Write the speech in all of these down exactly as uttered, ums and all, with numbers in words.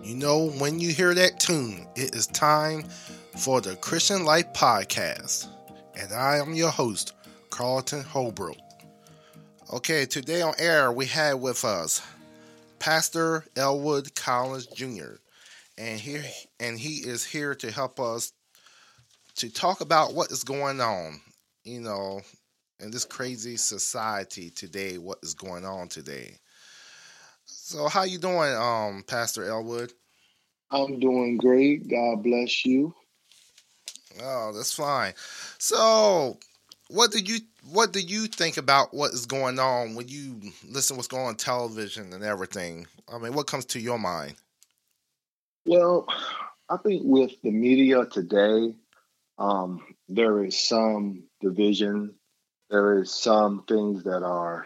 You know, when you hear that tune, it is time for the Christian Life Podcast. And I am your host, Carlton Holbrook. Okay, today on air we have with us Pastor Elwood Collins Junior And here and he is here to help us to talk about what is going on, you know, in this crazy society today, what is going on today. So how you doing, um, Pastor Elwood? I'm doing great. God bless you. Oh, that's fine. So, what do you what do you think about what is going on when you listen what's going on television and everything? I mean, what comes to your mind? Well, I think with the media today, um, there is some division. There is some things that are,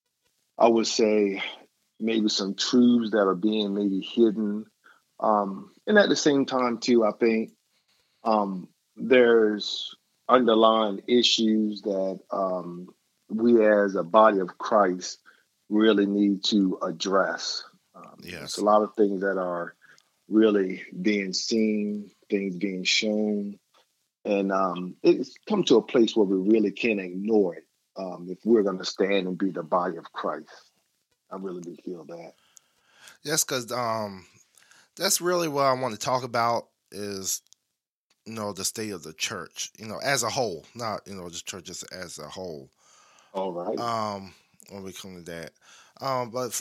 I would say, maybe some truths that are being maybe hidden. Um, and at the same time, too, I think um, there's underlying issues that um, we as a body of Christ really need to address. Um, there's a Yes. lot of things that are really being seen, things being shown, and um, it's come to a place where we really can't ignore it um, if we're going to stand and be the body of Christ. I really do feel that. Yes, because um, that's really what I want to talk about is you know the state of the church, you know, as a whole, not you know just churches as a whole. All right. Um, when we come to that, um, but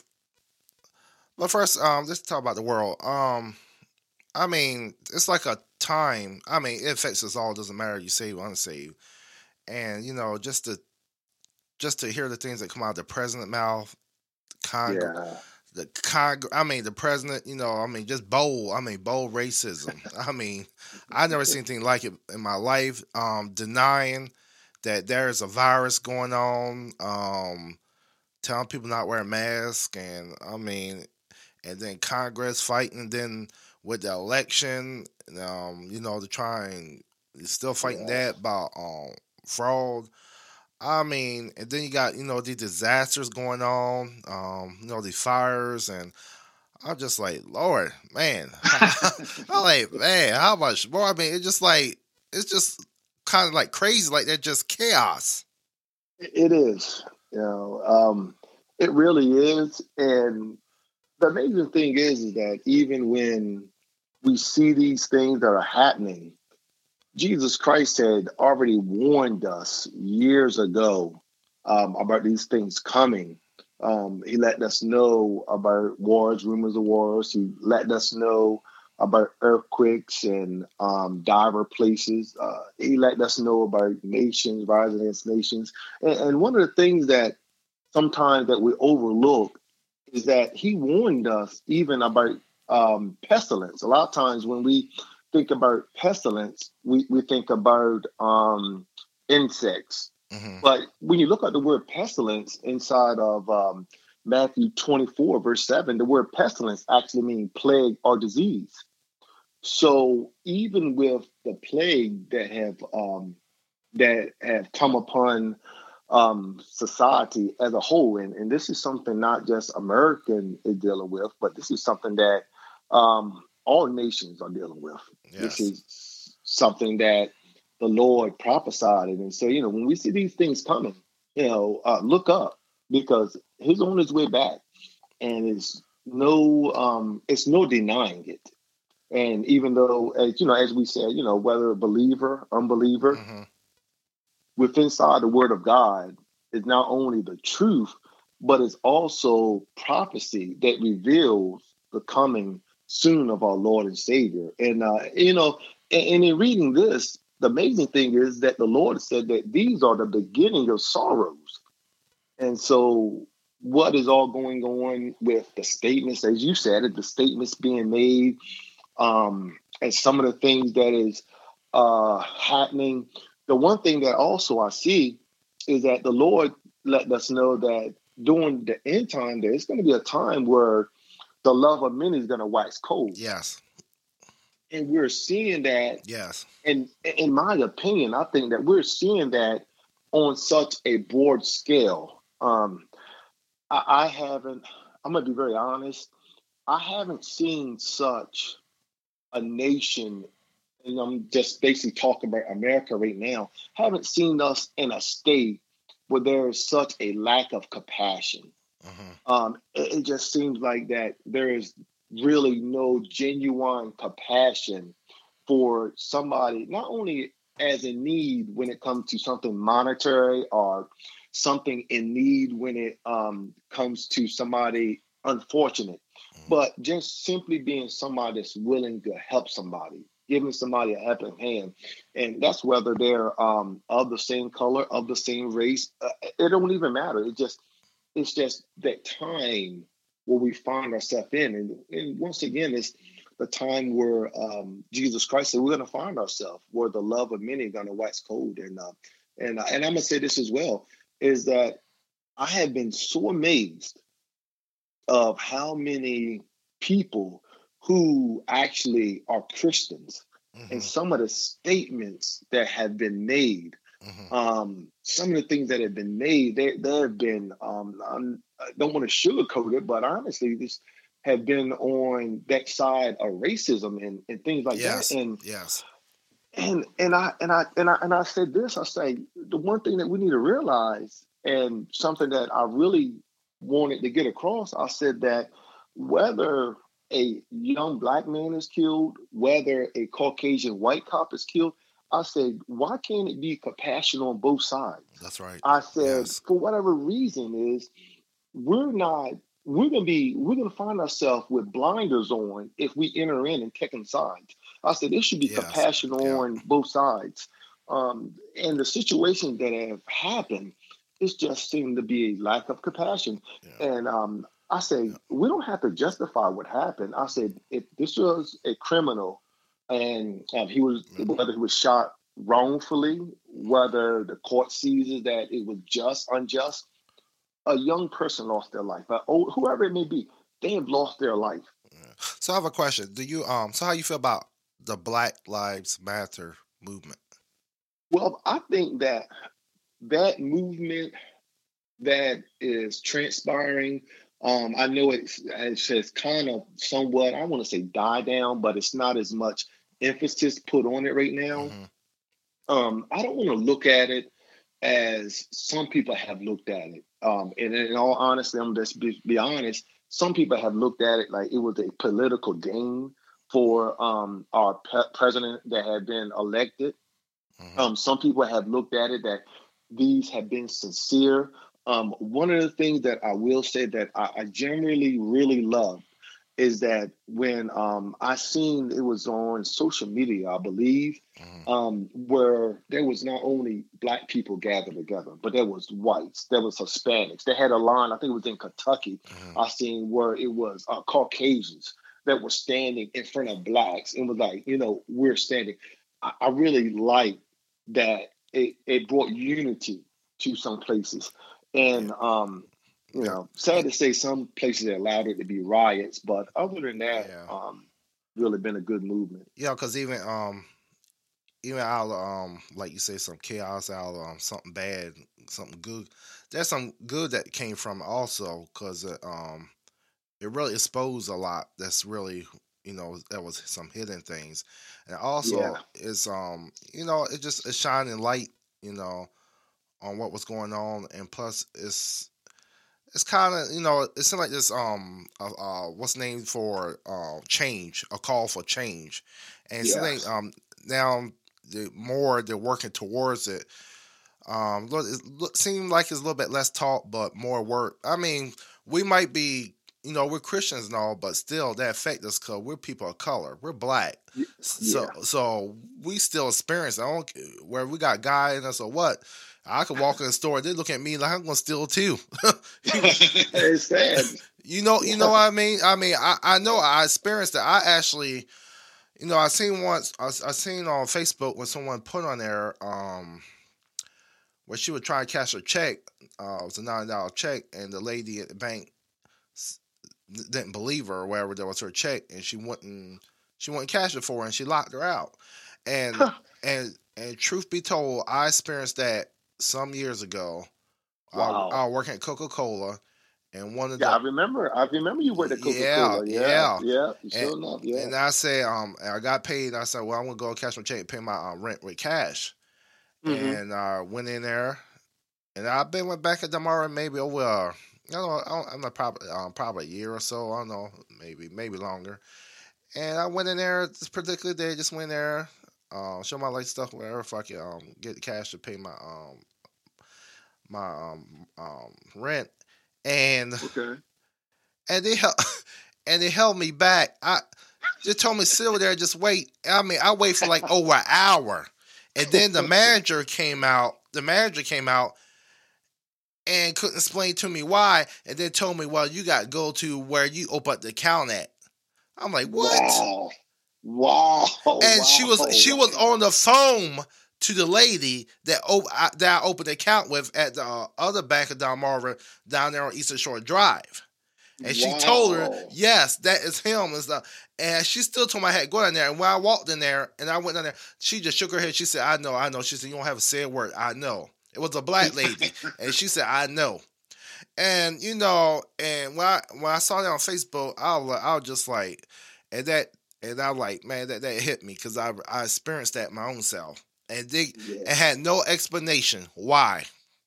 but first, um, let's talk about the world. Um, I mean, it's like a time. I mean, it affects us all. It doesn't matter you save or unsaved. And you know, just to just to hear the things that come out of the president mouth, Cong, Yeah. the Cong, I mean, the president. You know, I mean, just bold. I mean, bold racism. I mean, I've never seen anything like it in my life. Um, denying that there is a virus going on. Um, telling people not wearing masks, and I mean, and then Congress fighting. Then with the election, um, you know, to try and still fighting Yeah. that about um fraud. I mean, and then you got you know these disasters going on, um, you know, these fires, and I'm just like, Lord, man, I'm like, man, how much more? I mean, it's just like it's just kind of like crazy, like they're just chaos. It is. You know, um, it really is. And the amazing thing is, is that even when we see these things that are happening, Jesus Christ had already warned us years ago um, about these things coming. Um, he let us know about wars, rumors of wars. He let us know about earthquakes and um, diver places. Uh, he let us know about nations rising against nations. And, and one of the things that sometimes that we overlook is that he warned us even about um, pestilence. A lot of times when we think about pestilence, we, we think about um, insects. Hmm. But when you look at the word pestilence inside of um, Matthew twenty-four, verse seven, the word pestilence actually means plague or disease. So even with the plague that have um, that have come upon um, society as a whole. And, and this is something not just American is dealing with, but this is something that um, all nations are dealing with. This Yes. is something that the Lord prophesied and said, you know, when we see these things coming, you know, uh, look up because he's on his way back and it's no, um, it's no denying it. And even though, as you know, as we said, you know, whether a believer, unbeliever, Hmm. with inside the word of God is not only the truth, but it's also prophecy that reveals the coming soon of our Lord and Savior. And, uh, you know, and, and in reading this, the amazing thing is that the Lord said that these are the beginning of sorrows. And so, what is all going on with the statements, as you said, the statements being made, um, and some of the things that is uh, happening. The one thing that also I see is that the Lord let us know that during the end time, there's going to be a time where the love of many is going to wax cold. Yes. And we're seeing that, Yes. and in my opinion, I think that we're seeing that on such a broad scale. Um, I, I haven't, I'm going to be very honest. I haven't seen such a nation, and I'm just basically talking about America right now, haven't seen us in a state where there is such a lack of compassion. Mm-hmm. Um, it, it just seems like that there is really no genuine compassion for somebody, not only as in need when it comes to something monetary or something in need when it um, comes to somebody unfortunate, but just simply being somebody that's willing to help somebody, giving somebody a helping hand. And that's whether they're um, of the same color, of the same race. Uh, it don't even matter. It just it's just that time where we find ourselves in. And, and once again, it's the time where um, Jesus Christ said we're going to find ourselves, where the love of many are going to wax cold. And, uh, and, uh, and I'm going to say this as well, is that I have been so amazed of how many people who actually are Christians Mm-hmm. and some of the statements that have been made. Mm-hmm. Um, some of the things that have been made, there, there have been, um, I'm, I don't want to sugarcoat it, but honestly, this have been on that side of racism and, and things like Yes. that. And Yes. and and I and I and I and I said this, I say the one thing that we need to realize, and something that I really wanted to get across, I said that whether a young black man is killed, whether a Caucasian white cop is killed, I said, why can't it be compassion on both sides? That's right. I said, Yes. for whatever reason is, we're not, we're gonna be, we're gonna find ourselves with blinders on if we enter in and taking sides. I said, there should be Yes. compassion Yeah. on both sides. Um, and the situations that have happened, it's just seemed to be a lack of compassion. Yeah. And um, I say, Yeah. we don't have to justify what happened. I said, if this was a criminal and um, he was, whether he was shot wrongfully, whether the court sees that it was just, unjust, a young person lost their life, uh, or whoever it may be, they have lost their life. Yeah. So I have a question. Do you um? So how you feel about the Black Lives Matter movement? Well, I think that that movement that is transpiring, um, I know it's, it's just kind of somewhat, I want to say die down, but it's not as much emphasis put on it right now. Mm-hmm. Um, I don't want to look at it as some people have looked at it. Um, and in all honesty, I'm just be, be honest, some people have looked at it like it was a political game for um, our pe- president that had been elected. Mm-hmm. Um, some people have looked at it that these have been sincere. Um, one of the things that I will say that I, I generally really love is that when um, I seen it was on social media, I believe, Mm-hmm. um, where there was not only black people gathered together, but there was whites, there was Hispanics. They had a line, I think it was in Kentucky, Mm-hmm. I seen where it was uh, Caucasians that were standing in front of blacks and was like, you know, we're standing. I, I really like that it, it brought unity to some places. And, um, you Yeah. know, sad to say some places allowed it to be riots, but other than that, Yeah. um, really been a good movement. Yeah. Because even um, even out of um, like you say, some chaos out of um, something bad, something good. There's some good that came from it also, because it, um, it really exposed a lot. That's really, you know, there was some hidden things, and Yeah, also it's um, you know, it just it's shining light, you know, on what was going on, and plus it's it's kind of, you know, it seemed like this um uh, uh what's named for uh change, a call for change, and it seems like yes, um now the more they're working towards it, um look, it look, seems like it's a little bit less talk but more work. I mean, we might be, you know, we're Christians and all, but still that affect us because we're people of color, we're black, Y- so yeah. so we still experience. I don't where we got guy in us or what. I could walk in the store. They look at me like I'm gonna steal too. It's sad. You know, you know Yeah. what I mean. I mean, I, I know I experienced it. I actually, you know, I seen once. I, I seen on Facebook when someone put on there, um, where she would try to cash her check. Uh, it was a nine dollar check, and the lady at the bank s- didn't believe her or whatever. That was her check, and she wouldn't. She wouldn't cash it for her, and she locked her out. And and and truth be told, I experienced that some years ago. I, Wow. I was working at Coca Cola, And one of Yeah, the I remember. I remember you worked at Coca yeah, Cola. Yeah, yeah. yeah. And Sure enough. Yeah. and I said, um, I got paid. And I said, well, I'm gonna go cash my check and pay my uh, rent with cash. Mm-hmm. And uh, went in there, and I've been went back at Damara maybe over, uh, I don't know, I don't, I'm not probably um, probably a year or so. I don't know, maybe maybe longer. And I went in there this particular day, just went there, uh, show my like stuff, whatever, if I could um, get the cash to pay my um my um, um rent, and Okay. and they held and they held me back. I just told me sit over there, just wait. I mean, I waited for like over an hour, and then the manager came out. The manager came out and couldn't explain to me why, and then told me, "Well, you got to go to where you open up the account at." I'm like, "What?" Wow. Wow. And she Wow. was she was on the phone to the lady that op- I, that I opened the account with at the uh, other bank of Delmarva down there on Eastern Shore Drive. And she told her, Wow. yes, that is him and stuff. And she still told me I had to go down there. And when I walked in there and I went down there, she just shook her head. She said, I know, I know. She said, you don't have a said word. I know. It was a black lady. And she said, I know. And, you know, and when I, when I saw that on Facebook, I was, I was just like, and that, and I was like, man, that, that hit me because I, I experienced that my own self. And they, Yeah. it had no explanation why.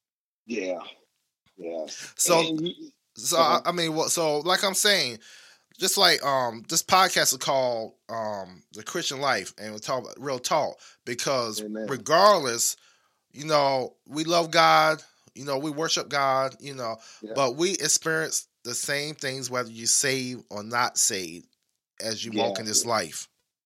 Yeah. Yeah. So, And you, so uh-huh. I, I mean, well, so like I'm saying, just like um, this podcast is called um, The Christian Life, and we talk about real talk because Amen. regardless, you know, we love God, you know, we worship God, you know, Yeah. but we experience the same things whether you saved or not saved as you Yeah. walk in this life.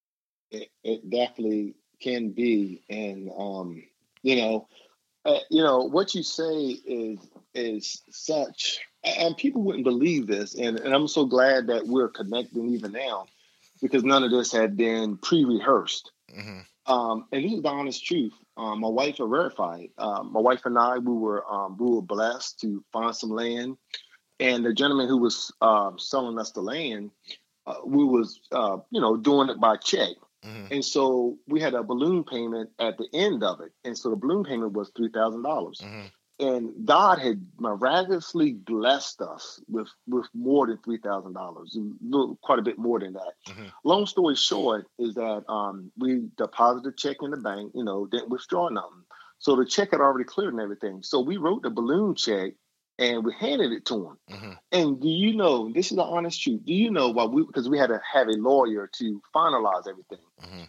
It, it definitely can be, and um, you know, uh, you know what you say is is such, and people wouldn't believe this, and, and I'm so glad that we're connecting even now, because none of this had been pre-rehearsed. Mm-hmm. Um, and this is the honest truth. Um, my wife will verify it. Um, my wife and I, we were um, we were blessed to find some land, and the gentleman who was uh, selling us the land, uh, we was uh, you know doing it by check. Mm-hmm. And so we had a balloon payment at the end of it. And so the balloon payment was three thousand dollars. Mm-hmm. And God had miraculously blessed us with, with more than three thousand dollars, quite a bit more than that. Mm-hmm. Long story short is that um, we deposited a check in the bank, you know, didn't withdraw nothing. So the check had already cleared and everything. So we wrote the balloon check and we handed it to him. Mm-hmm. And do you know, this is the honest truth, do you know why we, because we had to have a lawyer to finalize everything. Mm-hmm.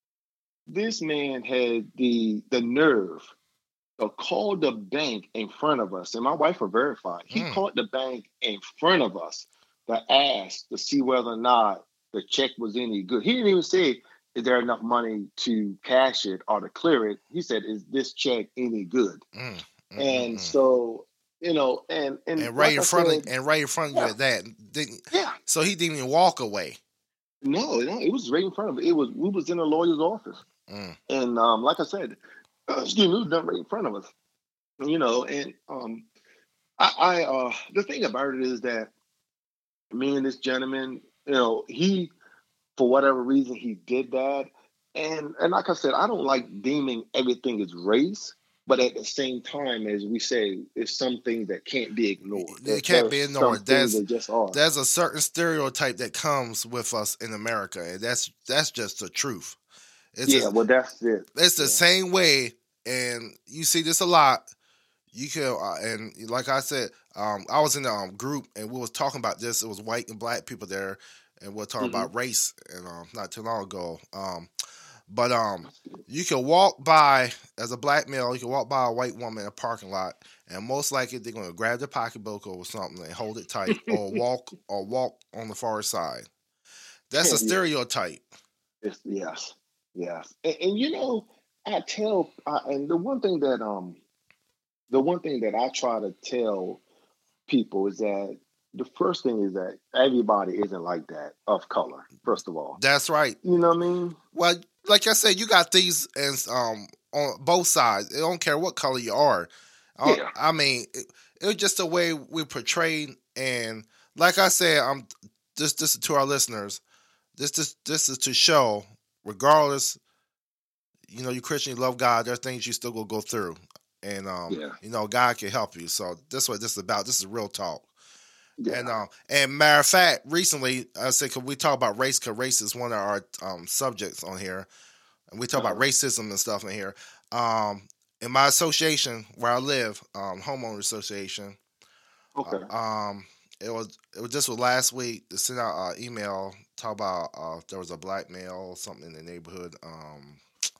This man had the the nerve to call the bank in front of us. And my wife will verify. He Mm. called the bank in front of us to ask to see whether or not the check was any good. He didn't even say, is there enough money to cash it or to clear it? He said, is this check any good? Mm. Mm-hmm. And so, you know, and and, and right like in I front said, of and right in front of yeah. you at that. Didn't, yeah. So he didn't even walk away. No, no, it was right in front of it. It was we was in a lawyer's office. Mm. And um, like I said, excuse me, it was done right in front of us. You know, and um, I, I uh, the thing about it is that me and this gentleman, you know, he, for whatever reason, he did that. And and like I said, I don't like deeming everything as race, but at the same time, as we say, there's some things that can't be ignored. It can't be ignored. There's, that just are. there's a certain stereotype that comes with us in America, and that's that's just the truth. It's yeah, a, well, that's it. It's the yeah. same way, and you see this a lot. You can, uh, and like I said, um, I was in the um, group, and we was talking about this. It was white and black people there, and we we're talking mm-hmm. about race, and um, not too long ago. Um, but um, you can walk by as a black male. You can walk by a white woman in a parking lot, and most likely they're going to grab their pocketbook or something and hold it tight, or walk or walk on the far side. That's a stereotype. It's, yes, yes, and, and you know, I tell, uh, and the one thing that um, the one thing that I try to tell people is that the first thing is that everybody isn't like that of color. First of all, that's right. You know what I mean? Well, like I said, you got these and um on both sides. It don't care what color you are. Yeah. I, I mean, it, it was just the way we portrayed, and like I said, I'm this this is to our listeners. This this this is to show, regardless, you know, you Christian, you love God. There are things you still gonna go through, and um, yeah. you know, God can help you. So that's what this is about. This is real talk. Yeah. And um, and matter of fact, recently I said, cause we talk about race, cause race is one of our um subjects on here, and we talk Uh-huh. about racism and stuff in here. Um, in my association where I live, um, homeowner association, Okay. uh, um, it was it was just was last week. They sent out an email talk about uh there was a black male or something in the neighborhood. Um,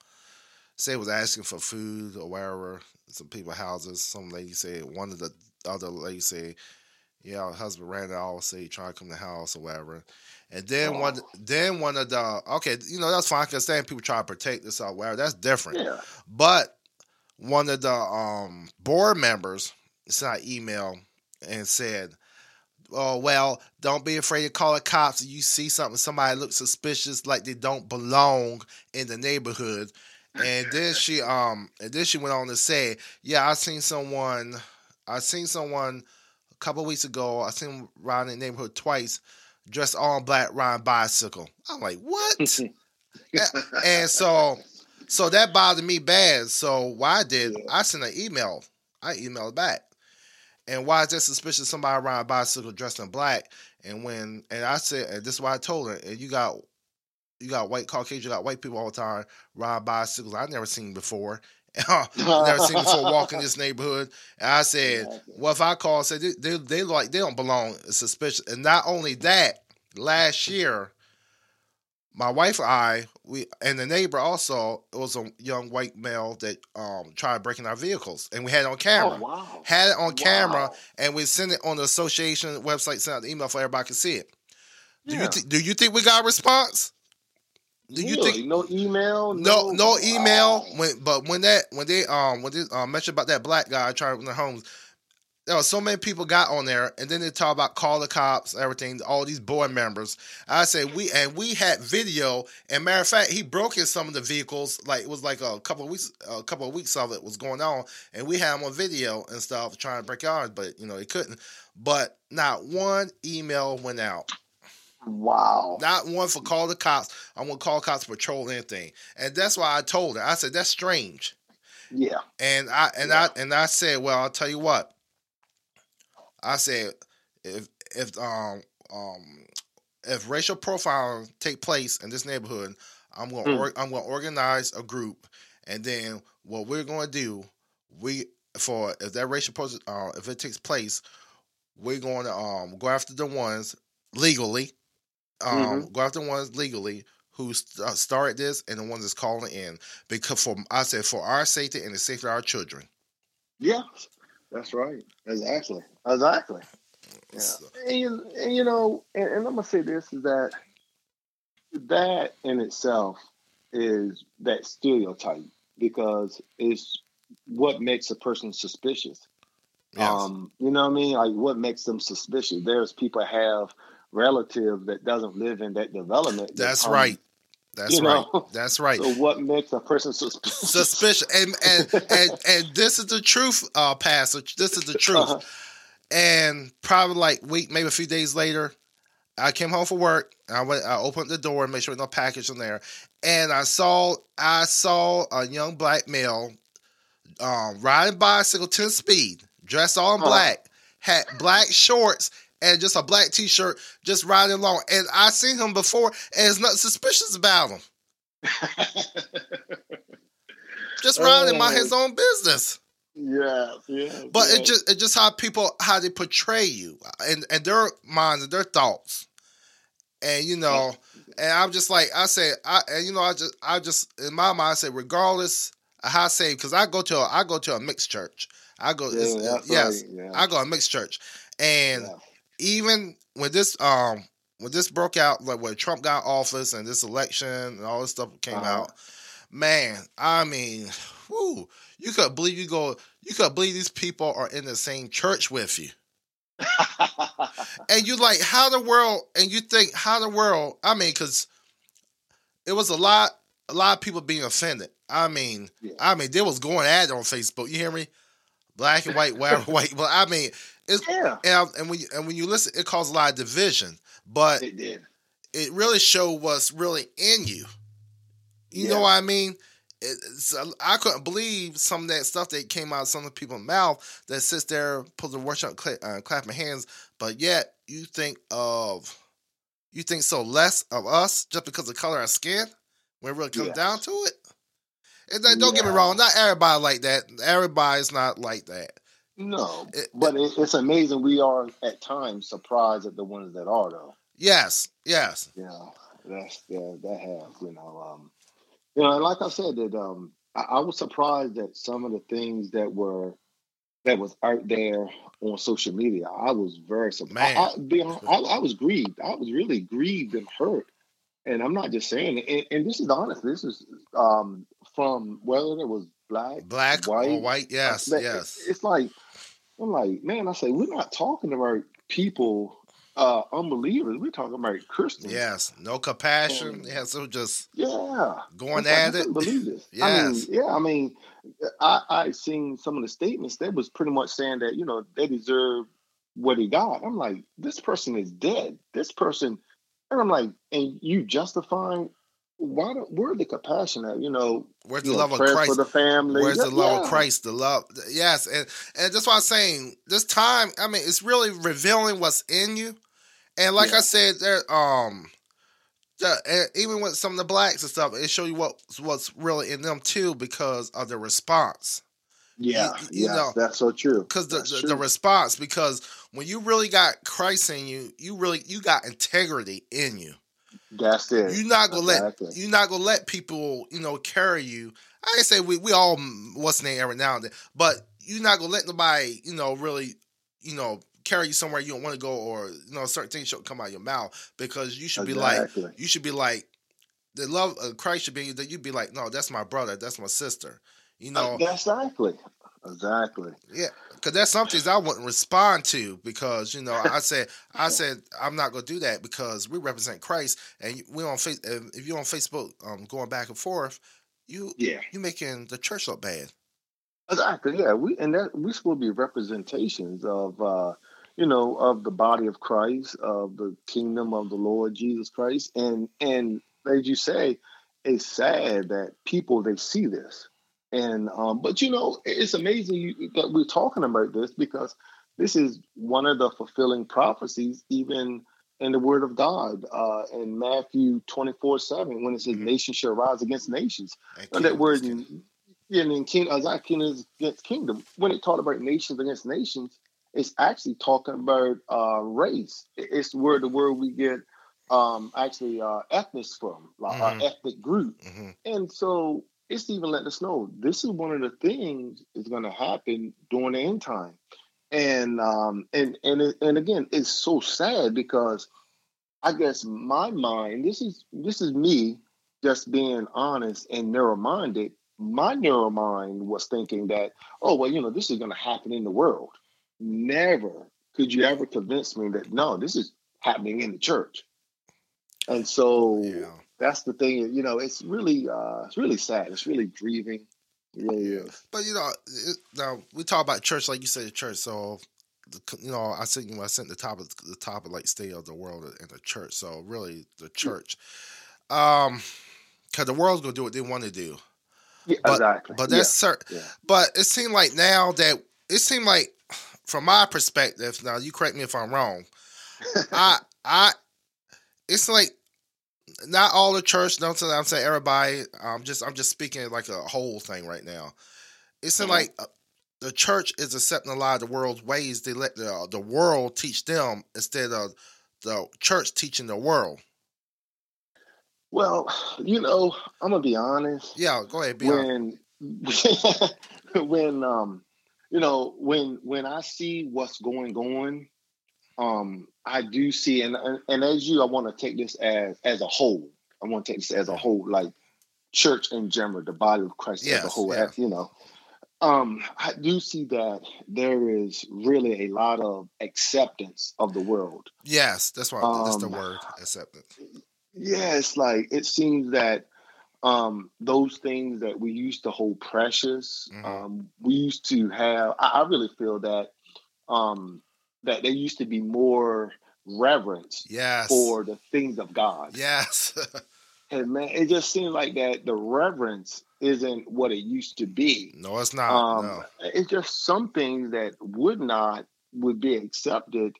say was asking for food or wherever. Some people houses. Some lady said one of the other ladies said, yeah, her husband ran out, say he tried to come to the house or whatever. And then Oh. one then one of the okay, you know, that's fine. I can understand people try to protect this or whatever. That's different. Yeah. But one of the um board members sent an email and said, oh, well, don't be afraid to call the cops if you see something, somebody looks suspicious, like they don't belong in the neighborhood. And then she um and then she went on to say, yeah, I seen someone I seen someone a couple of weeks ago, I seen him riding in the neighborhood twice, dressed all in black, riding bicycle. I'm like, what? and, and so so that bothered me bad. So what I did, Yeah. I sent an email. I emailed back. And why is that suspicious? Somebody riding a bicycle dressed in black. And when and I said, and this is what I told her, and you got you got white Caucasian, you got white people all the time riding bicycles. I've never seen before. I've never seen before walking this neighborhood. And I said, Exactly. well, if I call and say they, they they like they don't belong, it's suspicious. And not only that, last year, my wife and I, we and the neighbor also, it was a young white male that um tried breaking our vehicles, and we had it on camera. Oh, wow. Had it on camera, Wow. and we sent it on the association website, sent out the email for everybody to see it. Do Yeah. you th- do you think we got a response? Do you Really? think No email? no no email? Wow. When but when that when they um when they um, mentioned about that black guy trying to their homes, there were so many people got on there, and then they talk about call the cops, everything. All these board members. I say we and we had video. And matter of fact, he broke in some of the vehicles. Like it was like a couple of weeks, a couple of weeks of it was going on, and we had him on video and stuff trying to break ours, but you know he couldn't. But not one email went out. Wow. Not one for call the cops. I want to call cops patrol anything, and that's why I told her. I said that's strange. Yeah. And I and Yeah. I and I said, well, I'll tell you what. I said, if if um um if racial profiling take place in this neighborhood, I'm gonna Mm. or, I'm gonna organize a group, and then what we're gonna do, we for if that racial pro- uh, if it takes place, we're going to um go after the ones legally, um Mhm. go after the ones legally who st- uh, started this and the ones that's calling in, because for I said for our safety and the safety of our children. Yeah. That's right. Exactly. Exactly. Yeah. So- And, you- and you know, and, and I'm gonna say this is that that in itself is that stereotype because it's what makes a person suspicious. Yes. Um, you know what I mean? Like what makes them suspicious? There's people have relatives that doesn't live in that development. that That's come- right. That's you right. know? That's right. So what makes a person suspicious? Suspicious, and and and and this is the truth, uh, Pastor. This is the truth. Uh-huh. And probably like week, maybe a few days later, I came home from work. And I went. I opened the door and made sure no package in there. And I saw I saw a young black male, um, riding bicycle ten speed, dressed all in Uh-huh. black, had black shorts and just a black t-shirt, just riding along. And I seen him before, and there's nothing suspicious about him. Just riding my Oh. his own business. Yes, yes. But yes. it just it just how people how they portray you and and their minds and their thoughts, and you know, and I'm just like I said, I and you know I just I just in my mind I say regardless of how I say, because I go to a, I go to a mixed church. I go Yeah, it's, that's yes right, yeah. I go to a mixed church, and Yeah. even when this um when this broke out, like when Trump got office and this election and all this stuff came Uh-huh. out, man, I mean, whoo, you could believe you go, you could believe these people are in the same church with you, and you like how the world, and you think how the world. I mean, because it was a lot, a lot of people being offended. I mean, Yeah. I mean, they was going at it on Facebook. You hear me? Black and white, whatever, white. But I mean, it's Yeah, and, and when you, and when you listen, it caused a lot of division. But it did. it really showed what's really in you. You Yeah. know what I mean? It's, I couldn't believe some of that stuff that came out of some of the people's mouth that sits there, put the worship, cla- uh, clapping hands, but yet you think of you think so less of us just because of color of skin when it really comes Yes. down to it. And then, don't get me Yeah. wrong, not everybody like that. Everybody's not like that. No, It- but it, it's amazing. We are at times surprised at the ones that are, though. yes, yes, You know, that's yeah, that has, you know, um, you know, and like I said, that um, I, I was surprised at some of the things that were that was out there on social media. I was very surprised. I, man. I, be hon- I, I was grieved. I was really grieved and hurt. And I'm not just saying it. And, and this is honest. This is um, from whether it was black, Black or white. white, uh, yes, that- yes. It's like I'm like, man. I say we're not talking about people, uh, unbelievers. We're talking about Christians. Yes, no compassion. And Yeah, so just yeah, going it's like I at it. couldn't believe this. I mean, Yes, yeah, I mean, I I seen some of the statements that was pretty much saying that you know they deserve what he got. I'm like, this person is dead. This person, and I'm like, and you justifying why? Don't, where the compassion at? You know, where's you the know, love of prayers for Christ? the family. Where's Yeah, the love of yeah. Christ? The love, yes, and and that's why I'm saying this time. I mean, it's really revealing what's in you. And like I Yeah. said, there, um, the, and even with some of the blacks and stuff, it show you what what's really in them too because of the response. Yeah, You, you yes, know, that's so true. because the, That's the true. the response, because when you really got Christ in you, you really you got integrity in you. That's it. You're not gonna Exactly. let you're not gonna let people, you know, carry you. I ain't say we we all mm, what's the name every now and then, but you're not gonna let nobody, you know, really, you know, carry you somewhere you don't want to go, or you know, certain things should come out of your mouth because you should be like Exactly. you should be like the love of Christ should be that you'd be like, no, that's my brother, that's my sister, you know, Uh, exactly. Exactly. yeah, because there's some things I wouldn't respond to because you know I said I said I'm not gonna do that because we represent Christ and we on face if you're on Facebook um going back and forth, you Yeah. you making the church look bad. Exactly. Yeah. We and that we supposed to be representations of uh, you know, of the body of Christ, of the kingdom of the Lord Jesus Christ. And and as you say, it's sad that people they see this. And um, but you know, it's amazing you, that we're talking about this because this is one of the fulfilling prophecies, even in the Word of God, uh, in Matthew twenty-four seven, when it says, Mhm. "Nation shall rise against nations." And And that king- word king- in, in, in king, as our king is against kingdom. When it talked about nations against nations, it's actually talking about uh, race. It- It's where the word we get um, actually uh, ethnics from, like our Mhm. ethnic group. Mhm. And so it's even letting us know this is one of the things is going to happen during the end time. And um, and and it- and again, it's so sad because I guess my mind, this is this is me just being honest and narrow-minded. My narrow mind was thinking that, oh well, you know, this is going to happen in the world. Never could you ever convince me that no, this is happening in the church. And so Yeah. that's the thing. You know, it's really uh, it's really sad. It's really grieving. It really Yeah. is. But you know, it, now we talk about church like you said, church. So, the, you know, I said you know, I sent the top of the top of like state of the world in the church. So really, the church, um, because the world's gonna do what they want to do. Yeah, But exactly. but Yeah, that's certain. yeah. But it seemed like now that it seemed like, from my perspective, now you correct me if I'm wrong. I I it's like not all the church. Don't say I'm saying everybody. I'm just I'm just speaking like a whole thing right now. It seems Mhm. like uh, the church is accepting a lot of the world's ways. They let the the world teach them instead of the church teaching the world. Well, you know, I'm gonna be honest. Yeah, go ahead, be honest. When when um you know when when I see what's going on, um I do see and and, and as you, I want to take this as as a whole. I want to take this as a whole, like church in general, the body of Christ as a Yes, whole. yeah. as- You know, um I do see that there is really a lot of acceptance of the world. Yes, that's what that's the Um, word acceptance. yeah, it's like it seems that um, those things that we used to hold precious, Mhm. um, we used to have. I, I really feel that um, that there used to be more reverence Yes, for the things of God. yes, And man, it just seems like that the reverence isn't what it used to be. no, it's not. Um, No, it's just some things that would not would be accepted,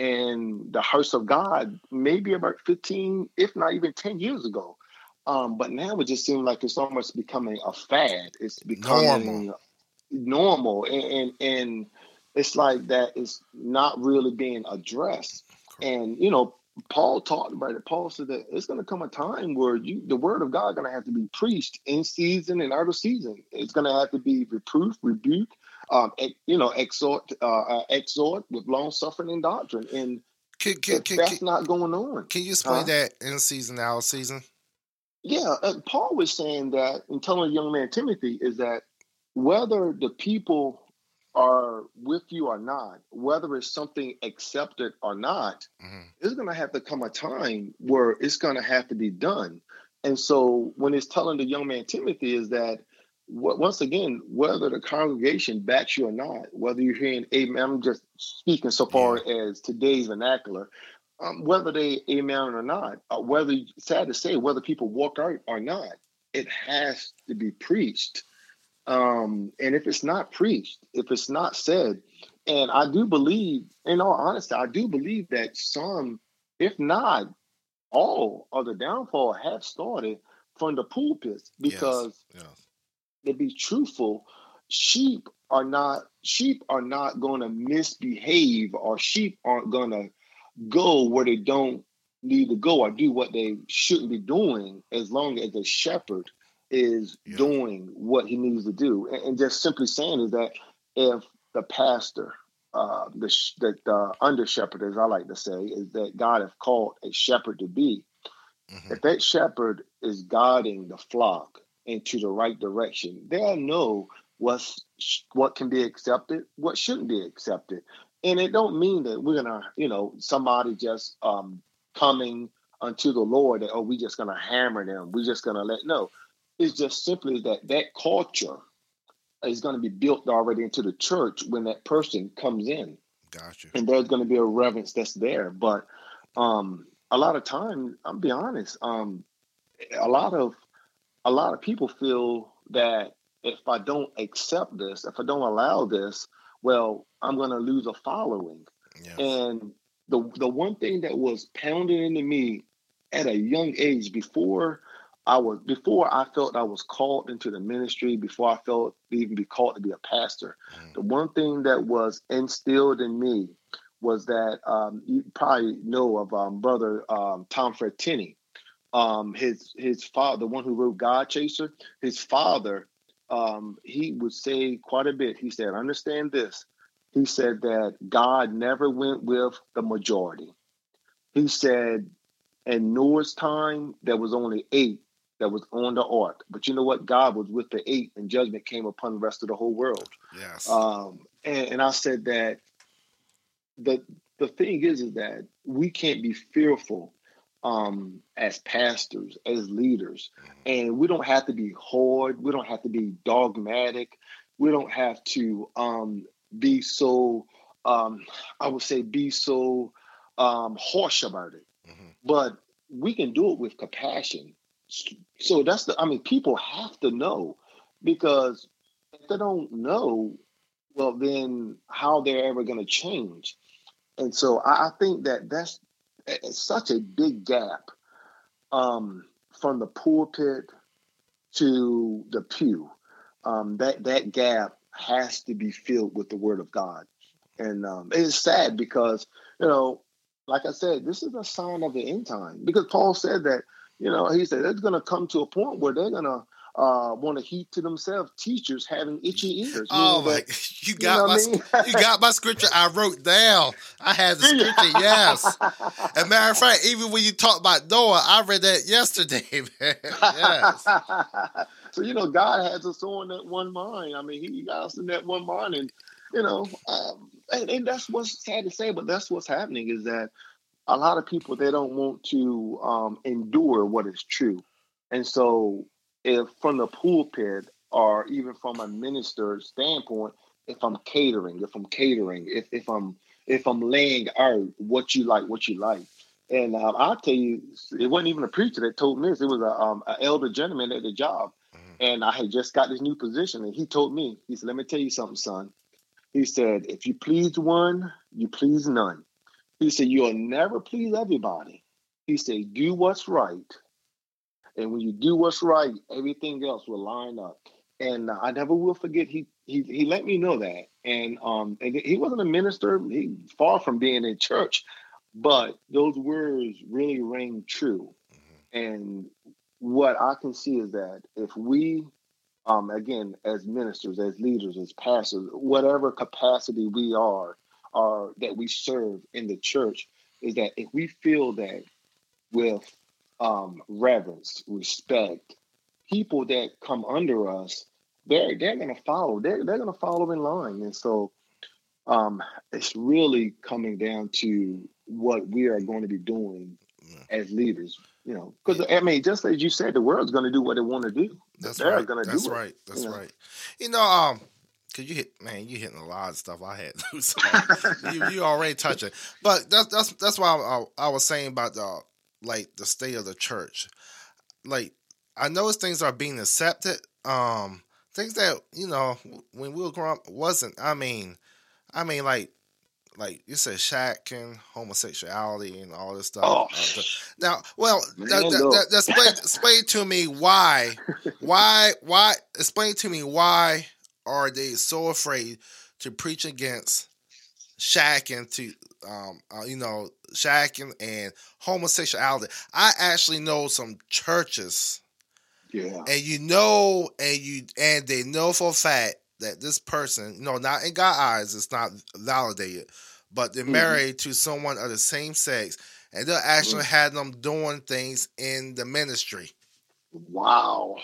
in the house of God maybe about fifteen, if not even ten years ago. Um, but now it just seems like it's almost becoming a fad. It's becoming Normal. normal. And, and, and it's like that it's not really being addressed. And, you know, Paul talked about it. Paul said that it's going to come a time where you, the word of God is going to have to be preached in season and out of season. It's going to have to be reproof, rebuke, um, ex, you know, exhort, uh, uh, exhort with long suffering and doctrine. And Can, can, if can, that's can, not going on, can you explain huh? that in season, out of season? Yeah, uh, Paul was saying that, and telling the young man Timothy, is that whether the people are with you or not, whether it's something accepted or not, Mm-hmm. there's going to have to come a time where it's going to have to be done. And so when it's telling the young man Timothy is that, w- once again, whether the congregation backs you or not, whether you're hearing amen, I'm just speaking so far Yeah. as today's vernacular, um, whether they amen or not, uh, whether, sad to say, whether people walk out or not, it has to be preached. Um, and if it's not preached, if it's not said, and I do believe, in all honesty, I do believe that some, if not all, of the downfall have started from the pulpits, Yes. because Yes. to be truthful, sheep are not sheep are not going to misbehave, or sheep aren't going to go where they don't need to go or do what they shouldn't be doing, as long as the shepherd is Yeah. doing what he needs to do. And, and just simply saying is that if the pastor, uh, the, the, the under shepherd, as I like to say, is that God has called a shepherd to be, Mm-hmm. if that shepherd is guiding the flock into the right direction, they'll know what's what can be accepted, what shouldn't be accepted. And it don't mean that we're gonna, you know, somebody just um, coming unto the Lord, that, oh, we just gonna hammer them. We're just gonna let no. It's just simply that that culture is going to be built already into the church when that person comes in. Gotcha. And there's going to be a reverence that's there. But um, a lot of time, I'll be honest, um, a lot of a lot of people feel that if I don't accept this, if I don't allow this, well, I'm going to lose a following. Yes. And the the one thing that was pounded into me at a young age, before I was before I felt I was called into the ministry, before I felt even be called to be a pastor, Mm-hmm. the one thing that was instilled in me was that um, you probably know of um, brother um, Tom Frattini. Um, his his father, the one who wrote God Chaser, his father, um, he would say quite a bit. He said, "Understand this." He said that God never went with the majority. He said, in Noah's time, there was only eight that was on the ark, but you know what? God was with the eight, and judgment came upon the rest of the whole world. Yes. Um, and, and I said that the the thing is, is that we can't be fearful um, as pastors, as leaders, Mm-hmm. and we don't have to be hard. We don't have to be dogmatic. We don't have to um, be so. Um, I would say be so um, harsh about it, Mm-hmm. but we can do it with compassion. So that's the. I mean, people have to know, because if they don't know, well, then how they're ever going to change? And so I, I think that that's it's such a big gap um, from the pulpit to the pew. Um, that that gap has to be filled with the Word of God, and um, it's sad because, you know, like I said, this is a sign of the end time. Because Paul said that, you know, he said it's going to come to a point where they're going to uh, want to heap to themselves teachers having itchy ears, Oh meaning my! that, You you know got what my I mean? you got my scripture. I wrote down. I had the scripture. Yes. As a matter of fact, even when you talk about Noah, I read that yesterday, man. Yes. So, you know, God has us on that one mind. I mean, He got us in that one mind, and you know, um, and, and that's what's sad to say, but that's what's happening, is that a lot of people, they don't want to um, endure what is true, and so if from the pulpit, or even from a minister standpoint, if I'm catering, if I'm catering, if if I'm if I'm laying out what you like, what you like. And um, I'll tell you, it wasn't even a preacher that told me this. It was a um, an elder gentleman at the job. Mm-hmm. And I had just got this new position. And he told me, he said, let me tell you something, son. He said, if you please one, you please none. He said, you'll never please everybody. He said, do what's right. And when you do what's right, everything else will line up. And uh, I never will forget, he, he he let me know that. And um, and he wasn't a minister, he far from being in church, but those words really rang true. And what I can see is that if we, um, again, as ministers, as leaders, as pastors, whatever capacity we are, or that we serve in the church, is that if we feel that with um, reverence, respect, people that come under us, they're they're going to follow. They're they're going to follow in line. And so um, it's really coming down to what we are going to be doing as leaders. You know, because I mean, just as you said, the world's going to do what they want to do. That's They're right. going to That's do right. it. That's you know? right. You know, um, cause you hit, man, you hitting a lot of stuff I had to. So you you already touching, but that's that's that's why I, I was saying about the like the state of the church. Like I noticed things are being accepted. Um, things that you know when we were growing up wasn't. I mean, I mean like. Like you said, shacking, homosexuality, and all this stuff. Oh, Uh, now, well, man, that, that, look. that, that explain, explain to me why, why, why? Explain to me why are they so afraid to preach against shacking, to, um, uh, you know, shacking and homosexuality? I actually know some churches, Yeah. and you know, and you, and they know for a fact that this person, no, not in God's eyes, it's not validated, but they're married mm-hmm. to someone of the same sex, and they'll actually mm-hmm. have them doing things in the ministry. Wow.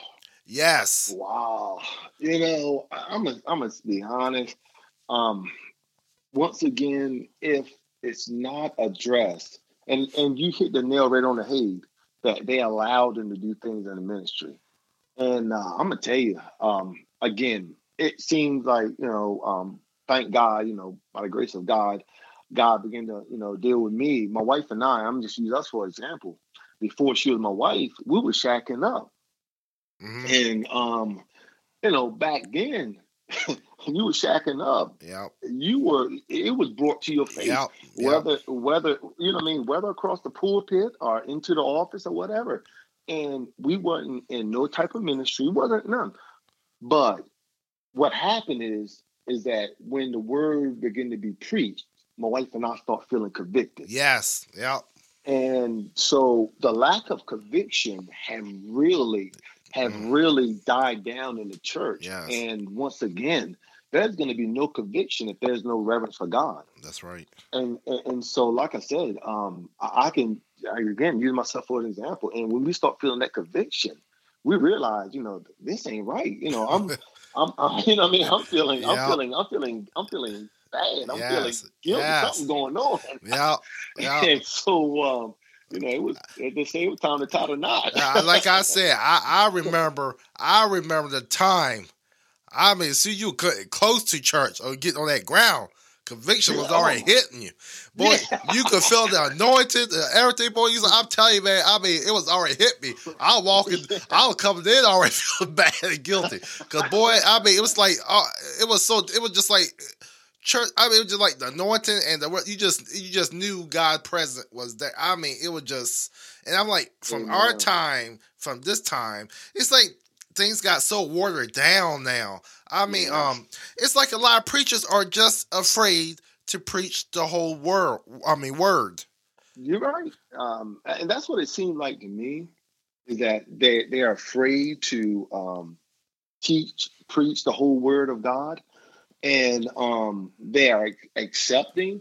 Yes. Wow. You know, I'm gonna I'm gonna be honest. Um, once again, if it's not addressed, and and you hit the nail right on the head, that they allow them to do things in the ministry, and uh, I'm gonna tell you, um, again. It seems like, you know, um, thank God, you know, by the grace of God, God began to, you know, deal with me. My wife and I, I'm just use us for example. Before she was my wife, we were shacking up. Mm-hmm. And, um, you know, back then, when you were shacking up, yep. you were, it was brought to your face. Yep. Whether, yep. whether, you know what I mean, whether across the pulpit or into the office or whatever. And we weren't in no type of ministry, wasn't none. But what happened is, is that when the word began to be preached, my wife and I start feeling convicted. Yes. Yep. And so the lack of conviction have really, have mm. really died down in the church. Yes. And once again, there's going to be no conviction if there's no reverence for God. That's right. And and, and so, like I said, um, I, I can, again, use myself for an example. And when we start feeling that conviction, we realize, you know, this ain't right. You know, I'm, I'm, I'm, you know what I mean? I'm feeling, yep. I'm feeling, I'm feeling, I'm feeling bad. I'm yes. feeling guilty. Yes. Something going on. Yeah. Yep. And so, um, you know, it was at the same time to tie the knot. uh, like I said, I, I remember, I remember the time. I mean, see, you could close to church or get on that ground. Conviction was already hitting you. Boy, yeah. You could feel the anointed, uh, everything, boy. You, I'm telling you, man, I mean, it was already hit me. I was walking, I was coming in already feeling bad and guilty. Because, boy, I mean, it was like, uh, it was so, it was just like church. I mean, it was just like the anointing and the, you just, you just knew God's presence was there. I mean, it was just, and I'm like, from Amen. Our time, from this time, it's like, things got so watered down now. I mean, yeah. um, it's like a lot of preachers are just afraid to preach the whole word. I mean, word. You're right, um, and that's what it seemed like to me. Is that they they are afraid to um, teach, preach the whole word of God, and um, they are accepting,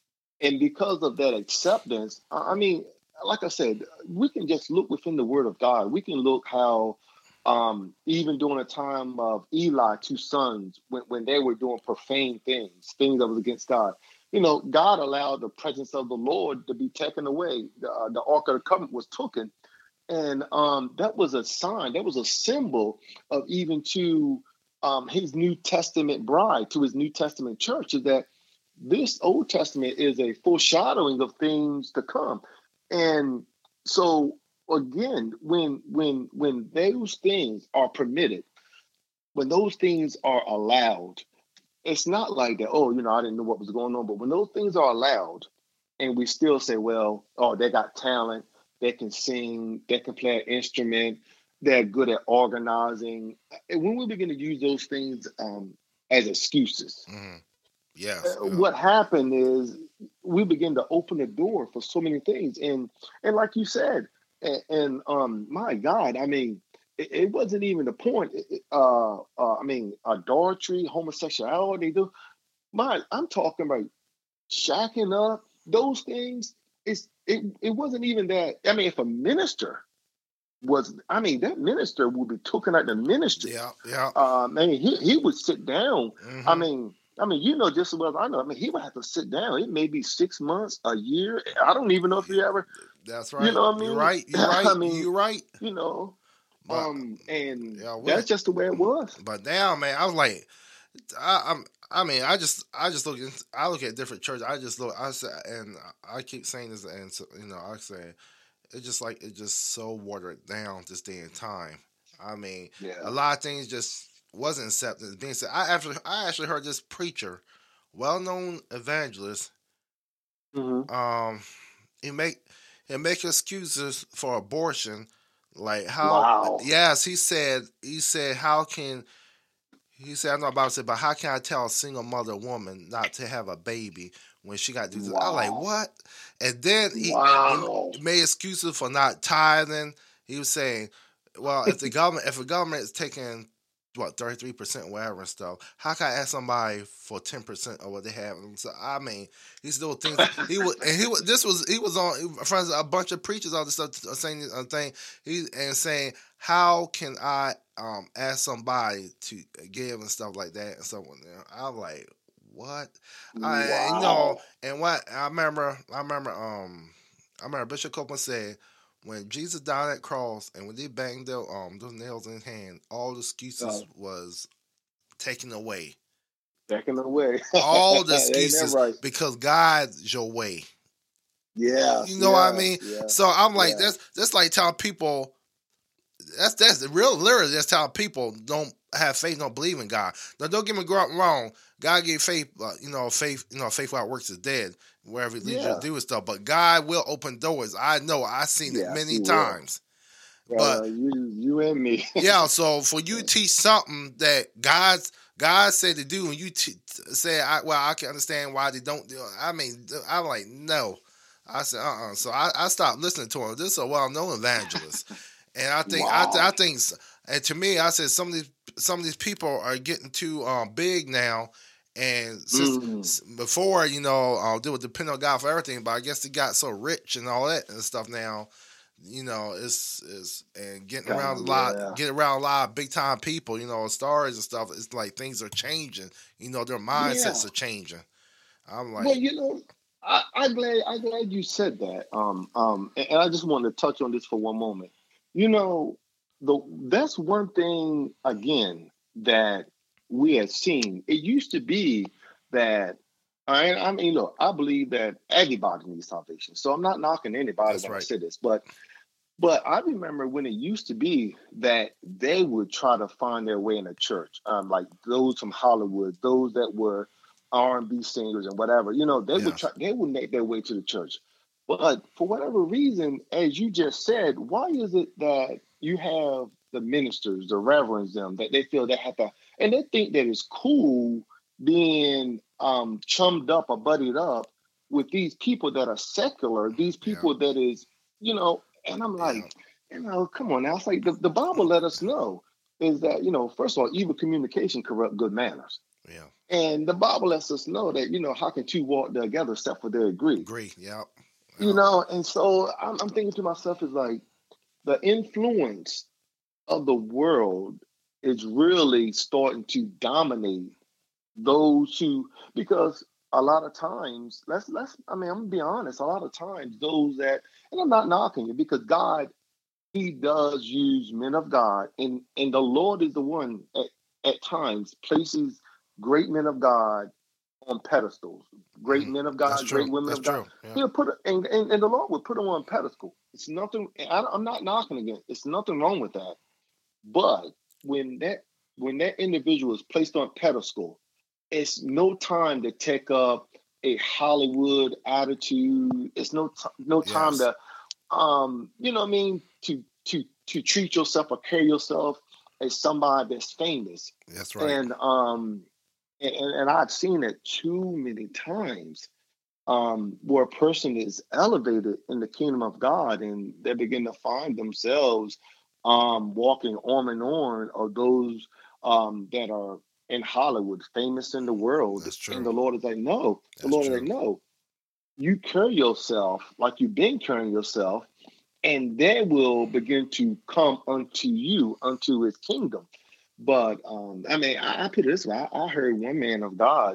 and because of that acceptance, I mean, like I said, we can just look within the word of God. We can look how. Um, even during a time of Eli, two sons, when, when they were doing profane things, things that was against God, you know, God allowed the presence of the Lord to be taken away. The, uh, the Ark of the Covenant was taken. And um, that was a sign, that was a symbol of even to um, his New Testament bride, to his New Testament church, is that this Old Testament is a foreshadowing of things to come. And so, again, when when when those things are permitted, when those things are allowed, it's not like that, oh, you know, I didn't know what was going on. But when those things are allowed and we still say, well, oh, they got talent, they can sing, they can play an instrument, they're good at organizing. And when we begin to use those things um, as excuses, Mm-hmm. Yes. uh, Yeah. what happened is we begin to open the door for so many things. And and like you said, and, and um, my God, I mean, it, it wasn't even the point. It- it, Uh, uh, I mean, adultery, homosexuality. tho- My, I'm talking about shacking up. Those things. It's it. It wasn't even that. I mean, if a minister was, I mean, that minister would be taken out the ministry. Yeah. Yeah. Um, I mean, he he would sit down. I Mm-hmm. mean, I mean, you know just as well as I know. I mean, he would have to sit down. It may be six months, a year. I don't even know if he ever. That's You right. know what I You're mean? right. You're I right. mean, You're right. you know, But um, and yeah, we. that's just the way it was. But now, man, I was like, I, I'm. I mean, I just, I just look. At, I look at different churches. I just look. I say, and I keep saying this, and so, you know, I say it's just like it's just so watered down this day and time. I mean, Yeah. a lot of things just wasn't accepted. Being said, I actually, I actually heard this preacher, well-known evangelist, hmm um, he make he make excuses for abortion, like how. Wow. Yes, he said. He said, how can he said, I'm not about to say, but how can I tell a single mother woman not to have a baby when she got to do this? I like, Wow. what? And then he, Wow. he made excuses for not tithing. He was saying, well, if the government, if the government is taking what thirty-three percent, whatever and stuff, how can I ask somebody for ten percent of what they have? And so I mean, these little things. He was, and he was. This was he was on friends a bunch of preachers all this stuff saying a thing. He and saying, how can I um ask somebody to give and stuff like that and so on. I'm like, what? I you know, Wow. and what I remember, I remember, um, I remember Bishop Copeland said, when Jesus died at the cross and when they banged the, um those nails in his hand, all the Uh, excuses was taken away. Taken away. All the Ain't that excuses right? because God's your way. Yes. You know what I Yes. mean? Yes. So I'm like, Yes. that's that's like telling people. That's that's the real literally that's how people don't have faith, don't believe in God. Now don't get me wrong. God gave faith, uh, you know, faith, you know, faith without works is dead. Wherever He leads you to Yeah. do and stuff, but God will open doors. I know, I've seen it Yes, many he will. times. But Brother, you you and me. yeah, so for you to teach something that God's God said to do, and you t- say, I, "Well, I can understand why they don't do it." I mean, I'm like, no. I said, uh, uh So I, I stopped listening to him. This is a well-known evangelist. And I think I, th- I Wow. think, and to me, I said some of these some of these people are getting too um, big now. And since Mm. before, you know, uh, they would depend on God for everything, but I guess they got so rich and all that and stuff now. You know, it's it's and getting around a God, lot, yeah. getting around a lot of big time people. You know, stars and stuff. It's like things are changing. You know, their Yeah. mindsets are changing. I'm Well, like, you know, I, I'm glad I'm glad you said that. Um, um, and, and I just wanted to touch on this for one moment. You know, the that's one thing again that we have seen. It used to be that I, I mean, look, I believe that everybody needs salvation. So I'm not knocking anybody that's when I right. say this, but but I remember when it used to be that they would try to find their way in a church, um, like those from Hollywood, those that were R and B singers and whatever. You know, they would Yes. try, they would make their way to the church. But for whatever reason, as you just said, why is it that you have the ministers, the reverends, them that they feel they have to, and they think that it's cool being um, chummed up or buddied up with these people that are secular, these Yeah. people that is, you know, and I'm Yeah. like, you know, come on now. It's like the, the Bible let us know is that, you know, first of all, evil communication corrupt good manners. Yeah. And the Bible lets us know that, you know, how can two walk together except for they agree? Agree. Yep. You Yep. know, and so I'm, I'm thinking to myself is like the influence of the world is really starting to dominate those who, because a lot of times, let's let's I mean, I'm gonna be honest, a lot of times those that, and I'm not knocking it because God, He does use men of God, and and the Lord is the one at, at times places great men of God on pedestals, great Mhm. men of That's God, true. great women That's of God. true. Yeah. He'll put and, and, and the Lord will put them on a pedestal. It's nothing. I, I'm not knocking again. It's nothing wrong with that. But when that when that individual is placed on pedestal, it's no time to take up a Hollywood attitude. It's no t- no time Yes. to um, you know what I mean, to to to treat yourself or carry yourself as somebody that's famous. That's right. And um and, and I've seen it too many times um where a person is elevated in the kingdom of God and they begin to find themselves um walking arm in arm or those um that are in Hollywood, famous in the world. That's And true. the Lord is like, no, the That's Lord is true. like, no, you carry yourself like you've been carrying yourself, and they will begin to come unto you, unto his kingdom. But um, I mean, I, I put it this way: I, I heard one man of God,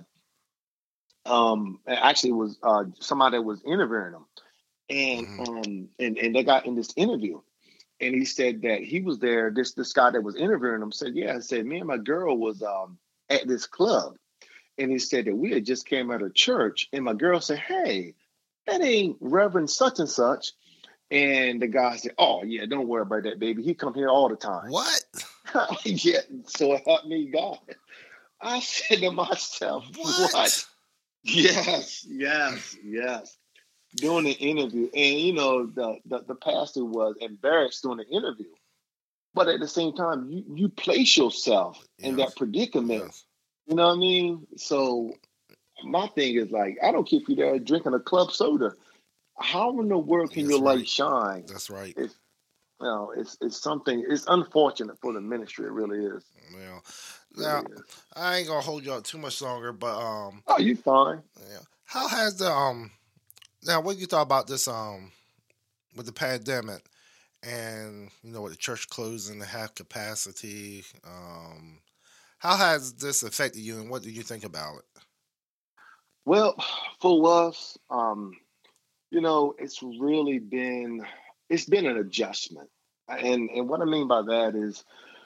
um, actually it was uh, somebody that was interviewing him, and Hmm. um, and and they got in this interview, and he said that he was there. This this guy that was interviewing him said, "Yeah," I said, "Me and my girl was um at this club," and he said that we had just came out of church, and my girl said, "Hey, that ain't Reverend such and such." And the guy said, "Oh yeah, don't worry about that, baby. He come here all the time." What? Yeah, so it helped me God. I said to myself, "What?" What? Yes, yes, yes. Doing the interview, and you know, the, the the pastor was embarrassed doing the interview, but at the same time, you you place yourself in that Yes. predicament. Yes. You know what I mean? So my thing is like, I don't care if you're there drinking a club soda. How in the world can your That's right. light shine That's right. if you know, it's it's something. It's unfortunate for the ministry. It really is. Well, It really now is. I ain't gonna hold you up too much longer, but um, Oh, you fine? yeah. How has the um now what you thought about this um with the pandemic and you know with the church closing to half capacity um how has this affected you and what do you think about it? Well, for us, um, you know, it's really been it's been an adjustment, and and what I mean by that is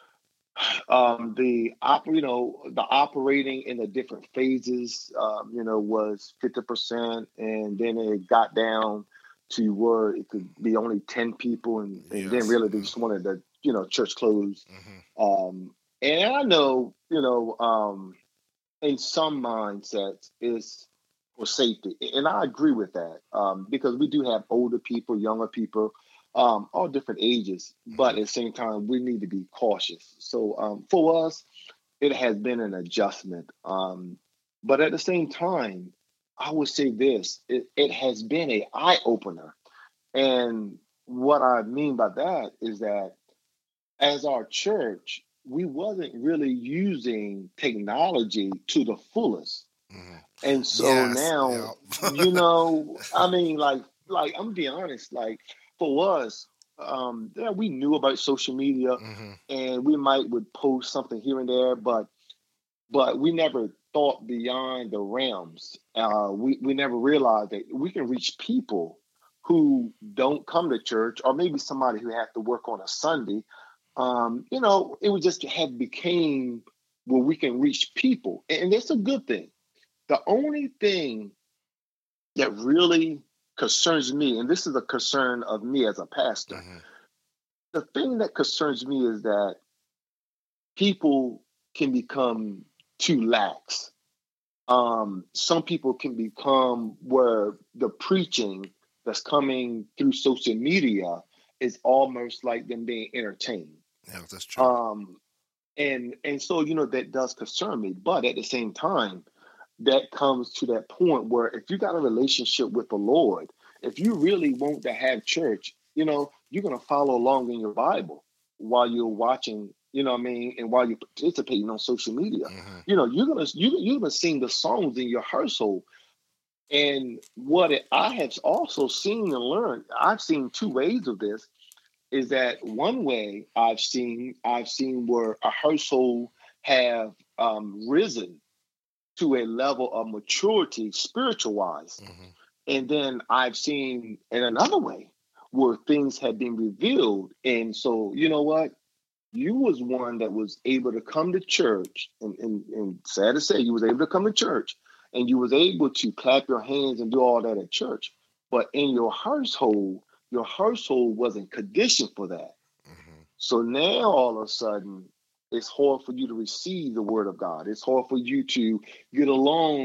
um, the op, you know, the operating in the different phases, um, you know, was fifty percent, and then it got down to where it could be only ten people, and, and then Yes. really they just wanted the, you know, church closed. Mm-hmm. Um, and I know, you know, um, in some mindsets is for safety. And I agree with that um, because we do have older people, younger people, um, all different ages, but Mm-hmm. at the same time, we need to be cautious. So um, for us, it has been an adjustment. Um, but at the same time, I would say this, it, it has been an eye opener. And what I mean by that is that as our church, we wasn't really using technology to the fullest. Mm-hmm. And so Yes. now, you Yep. know, I mean, like, like I'm gonna be honest, like for us, um, yeah, we knew about social media, Mm-hmm. and we might would post something here and there, but but we never thought beyond the realms. Uh, we we never realized that we can reach people who don't come to church, or maybe somebody who has to work on a Sunday. Um, you know, it would just have became where we can reach people, and that's a good thing. The only thing that really concerns me, and this is a concern of me as a pastor, Mm-hmm. the thing that concerns me is that people can become too lax. Um, some people can become where the preaching that's coming through social media is almost like them being entertained. Yeah, that's true. Um, and and so you know that does concern me, but at the same time, that comes to that point where if you got a relationship with the Lord, if you really want to have church, you know, you're going to follow along in your Bible while you're watching, you know what I mean, and while you're participating on social media. Mm-hmm. You know, you're going to you, you're going to sing the songs in your household. And what it, I have also seen and learned, I've seen two ways of this, is that one way I've seen I've seen where a household have um, risen to a level of maturity spiritual wise. Mm-hmm. And then I've seen in another way where things have been revealed. And so, you know what? You was one that was able to come to church, and, and, and sad to say, you was able to come to church and you was able to clap your hands and do all that at church. But in your household, your household wasn't conditioned for that. Mm-hmm. So now all of a sudden, it's hard for you to receive the word of God. It's hard for you to get along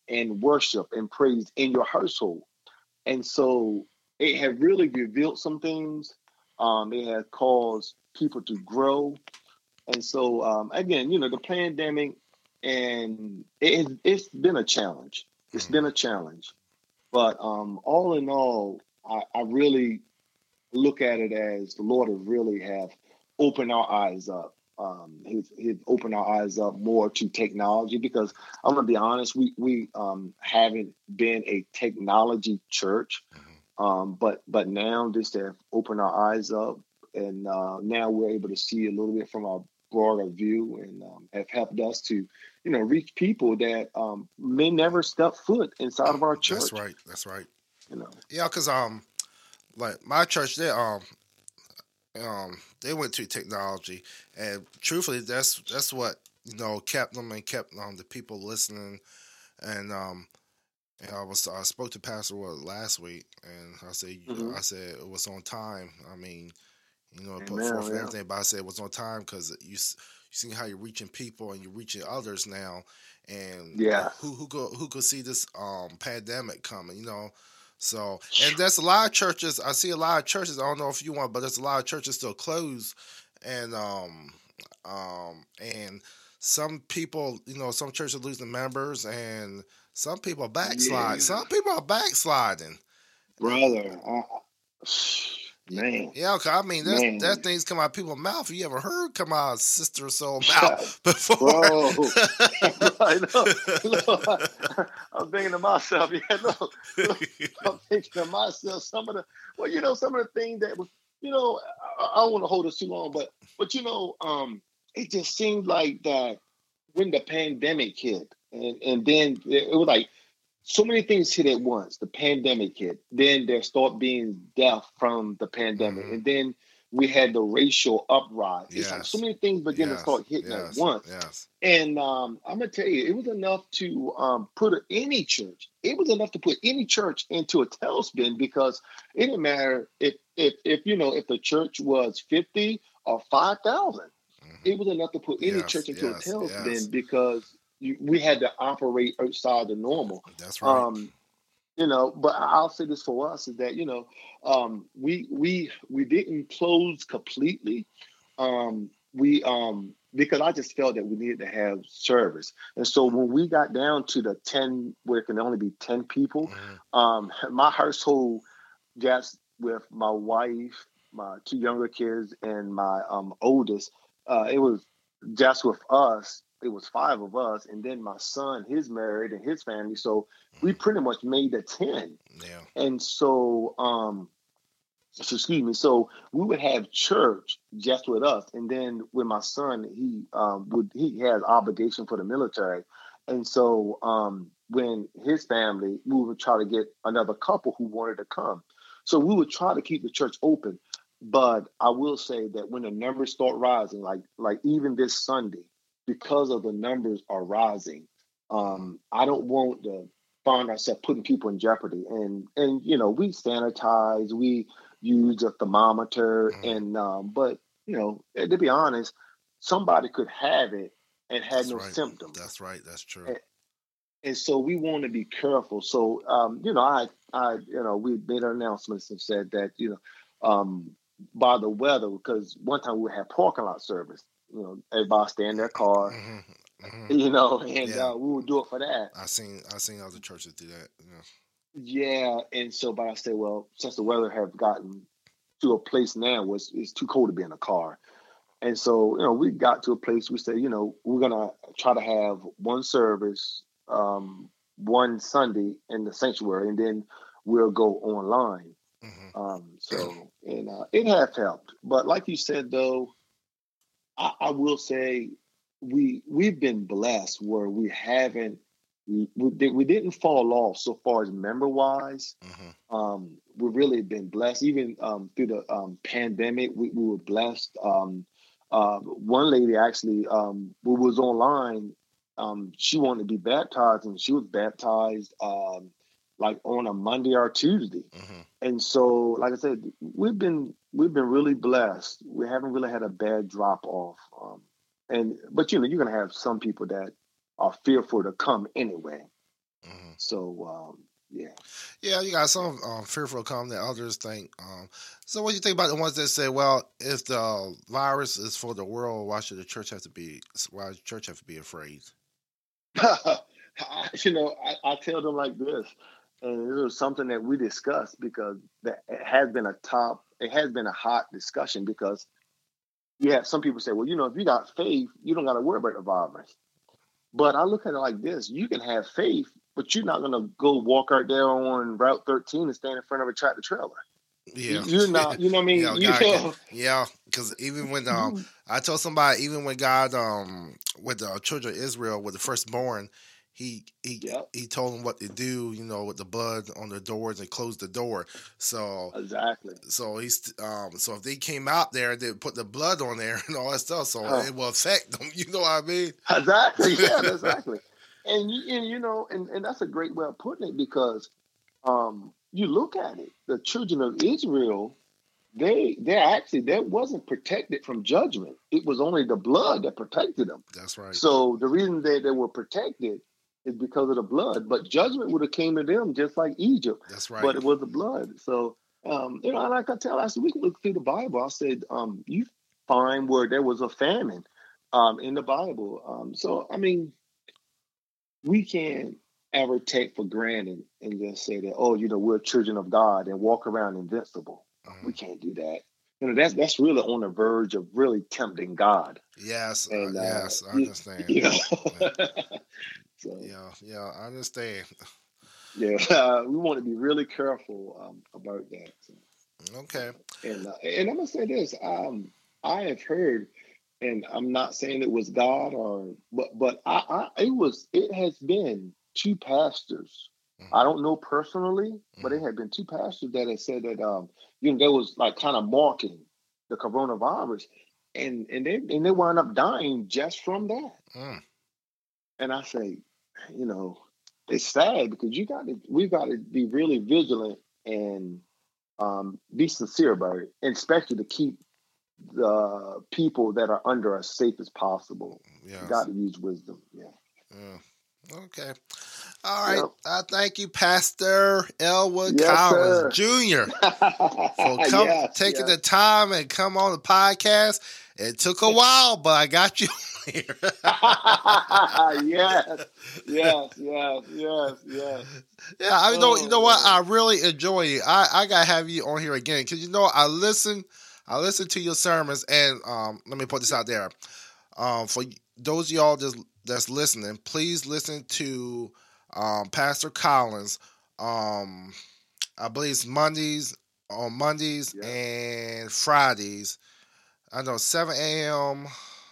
and worship and praise in your household. And so it had really revealed some things. Um, it had caused people to grow. And so, um, again, you know, the pandemic, and it, it's been a challenge. It's been Mhm. a challenge. But um, all in all, I, I really look at it as the Lord has really have opened our eyes up. Um, he's, he's opened our eyes up more to technology because I'm gonna be honest, we we um, haven't been a technology church, Mhm. um, but but now this have opened our eyes up, and uh, now we're able to see a little bit from a broader view, and um, have helped us to, you know, reach people that um, may never step foot inside of our That's church. right. That's right. You know. Yeah, cause um, like my church, they um, um, they went to technology, and truthfully, that's that's what you know kept them and kept um the people listening. And um, and I was I spoke to Pastor Wood last week, and I said Hmm. I said it was on time. I mean, you know, put Amen. forth Yeah. everything, but I said it was on time because you s- you see how you're reaching people and you're reaching others now, and Yes. who who could who could see this um pandemic coming, you know. So, and there's a lot of churches. I see a lot of churches. I don't know if you want, but there's a lot of churches still closed, and um um and some people, you know, some churches are losing members, and some people backslide. Yeah, Some people are backsliding. brother. I, man, Yeah, 'cause I mean, that's that man, things come out of people's mouth. You ever heard come out of sister or soul mouth before? bro. Right, look, look, I'm thinking to myself, yeah, look, look, I'm thinking to myself, some of the, well, you know, some of the things that was, you know, I, I don't want to hold us too long, but, but you know, um, it just seemed like that when the pandemic hit, and and then it, it was like so many things hit at once. The pandemic hit, then there start being death from the pandemic, Hmm. and then we had the racial uprise. It's like so Yes, many things begin to yes, start hitting at yes, once. yes. And um, I'm gonna tell you, it was enough to um, put any church. It was enough to put any church into a tailspin because it didn't matter if if if you know if the church was fifty or five thousand. Hmm. It was enough to put any Yes, church into a yes, yes. tailspin because you, we had to operate outside the normal. That's right. Um, you know, but I'll say this for us is that you know um, we we we didn't close completely. Um, we um, because I just felt that we needed to have service, and so when we got down to the ten, where it can only be ten people, Hmm. um, my household just with my wife, my two younger kids, and my um, oldest, uh, it was just with us. It was five of us, and then my son, he's married and his family. So we pretty much made the ten. Yeah. And so, um, so excuse me. So we would have church just with us, and then with my son, he um, would he has obligation for the military, and so um, when his family, we would try to get another couple who wanted to come. So we would try to keep the church open, but I will say that when the numbers start rising, like like even this Sunday, because of the numbers are rising, Hmm. um, I don't want to find ourselves putting people in jeopardy. And and you know we sanitize, we use a thermometer, Hmm. and um, but you know, to be honest, somebody could have it and had That's no right. symptoms, That's right. That's true. and, and so we want to be careful. So um, you know, I I you know we made announcements and said that you know um, by the weather, because one time we had parking lot service. You know, everybody stay in their car, Hmm. Hmm. you know, and Yeah. uh, we would do it for that. I seen I seen other churches do that. Yeah. Yeah, and so, but I said, well, since the weather have gotten to a place now where it's, it's too cold to be in a car. And so, you know, we got to a place we said, you know, we're gonna try to have one service, um, one Sunday in the sanctuary, and then we'll go online. Hmm. Um, so, and uh, it has helped. But like you said, though, I, I will say we we've been blessed where we haven't we, we, we didn't fall off so far as member wise. Hmm. Um, we've really been blessed. Even um, through the um, pandemic, we, we were blessed. Um, uh, one lady actually, um, who was online, um, she wanted to be baptized, and she was baptized um, like on a Monday or Tuesday. Hmm. And so, like I said, we've been we've been really blessed. We haven't really had a bad drop off. Um, and but you know, you're gonna have some people that are fearful to come anyway. Mm-hmm. So, um, yeah. Yeah, you got some um, fearful come that others think. Um, so what do you think about the ones that say, well, if the virus is for the world, why should the church have to be, why does the church have to be afraid? You know, I, I tell them like this, and it was something that we discussed because that it has been a top, it has been a hot discussion because you have some people say, well, you know, if you got faith, you don't got to worry about the virus. But I look at it like this: you can have faith, but you're not going to go walk out there on Route thirteen and stand in front of a tractor trailer. Yeah, you're not. You know what I mean? yeah, you God, know, yeah. Because even when um, I told somebody, even when God um, with the children of Israel, with the firstborn, he he yep. he told them what to do. You know, with the blood on the doors and close the door. So exactly. So he's um. So if they came out there, they put the blood on there and all that stuff. So huh. it will affect them. You know what I mean? Exactly. Yeah. Exactly. and you and you know, and, and that's a great way of putting it because um. you look at it, the children of Israel, they they actually that wasn't protected from judgment. It was only the blood that protected them. That's right. So the reason that they were protected is because of the blood. But judgment would have came to them just like Egypt. That's right. But it was the blood. So um, you know, like I tell last week, we looked through the Bible. I said, um, you find where there was a famine um, in the Bible. Um, so I mean, we can ever take for granted and just say that, oh, you know, we're children of God and walk around invincible. Mm-hmm. We can't do that. You know, that's that's really on the verge of really tempting God. Yes, and, uh, yes, uh, I understand. You know? yeah. so, yeah, yeah, I understand. Yeah, uh, we want to be really careful um, about that. So, okay. And uh, and I'm gonna say this: um, I have heard, and I'm not saying it was God or, but but I, I it was it has been two pastors. Mm-hmm. I don't know personally, mm-hmm. but it had been two pastors that had said that um, you know, there was like kind of marketing the coronavirus, and and they and they wound up dying just from that. Mm. And I say, you know, it's sad because you got to we got to be really vigilant and um, be sincere about it, and especially to keep the people that are under us safe as possible. Yes. You got to use wisdom. Yeah. yeah. Okay. All right. Yep. I thank you, Pastor Elwood yes, Collins sir. Junior for come, yes, taking yes. the time and come on the podcast. It took a while, but I got you here. yes, yes, yes, yes, yes. Yeah, I mean, oh, you know what? I really enjoy it. I, I gotta have you on here again because you know I listen, I listen to your sermons, and um, let me put this out there. Um, for those of y'all that's, that's listening, please listen to um, Pastor Collins. Um, I believe it's Mondays on Mondays yeah. and Fridays. I know seven a.m.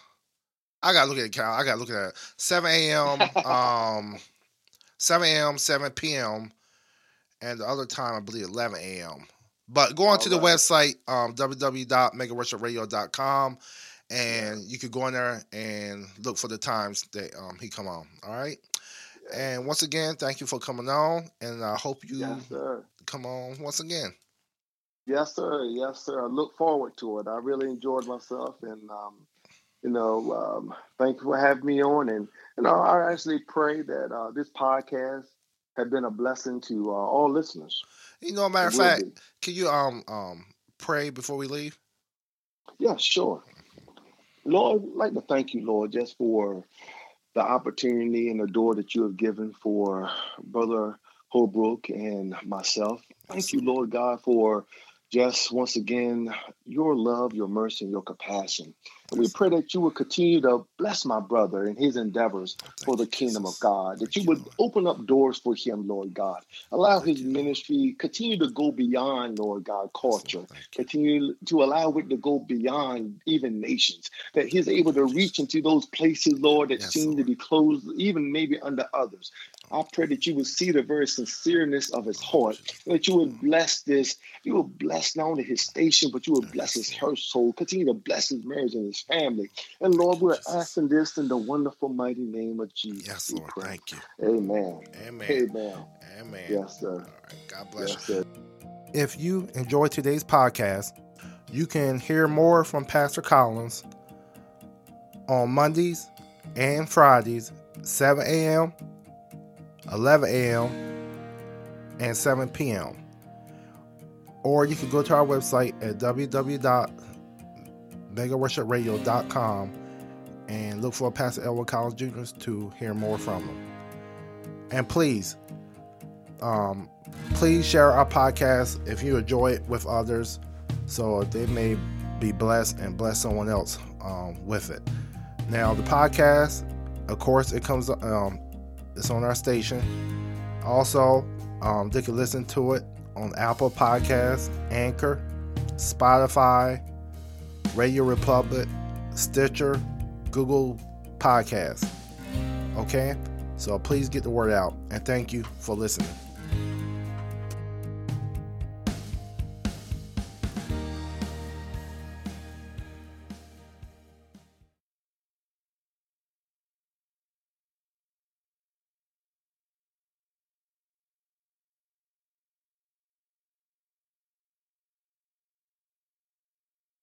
I gotta look at the calendar. I gotta look at it. seven a.m. um, seven a.m., seven p.m. and the other time I believe eleven a.m. But go on All to the right. website um, w w w dot mega worship radio dot com and yeah. you could go in there and look for the times that um, he come on. All right. Yeah. And once again, thank you for coming on, and I hope you yes, sir. come on once again. Yes, sir. Yes, sir. I look forward to it. I really enjoyed myself, and um, you know, um, thank you for having me on. And you know, I actually pray that uh, this podcast has been a blessing to uh, all listeners. You know, matter of fact, be. can you um um pray before we leave? Yeah, sure. Lord, I'd like to thank you, Lord, just for the opportunity and the door that you have given for Brother Holbrook and myself. Thank you, Lord God, for just once again, your love, your mercy, and your compassion. And we pray that you would continue to bless my brother in his endeavors for the kingdom of God, that you would open up doors for him, Lord God. Allow his ministry continue to go beyond, Lord God, culture. Continue to allow it to go beyond even nations, that he's able to reach into those places, Lord, that seem to be closed, even maybe under others. I pray that you would see the very sincereness of his heart, that you would bless this. You would bless not only his station, but you would bless his household. Continue to bless his marriage and his family. And Lord, we're asking this in the wonderful, mighty name of Jesus. Yes, Lord. Thank you. Amen. Amen. Amen. Amen. Yes, sir. All right. God bless yes, you. Sir. If you enjoyed today's podcast, you can hear more from Pastor Collins on Mondays and Fridays, seven a.m., eleven a.m. and seven p.m. Or you can go to our website at w w w dot mega worship radio dot com and look for Pastor Elwood Collins Junior to hear more from him. And please, um, please share our podcast if you enjoy it with others, so they may be blessed and bless someone else um, with it. Now, the podcast, of course, it comes. Um, it's on our station. Also, um, they can listen to it on Apple Podcasts, Anchor, Spotify, Radio Republic, Stitcher, Google Podcasts. Okay? So please get the word out, and thank you for listening.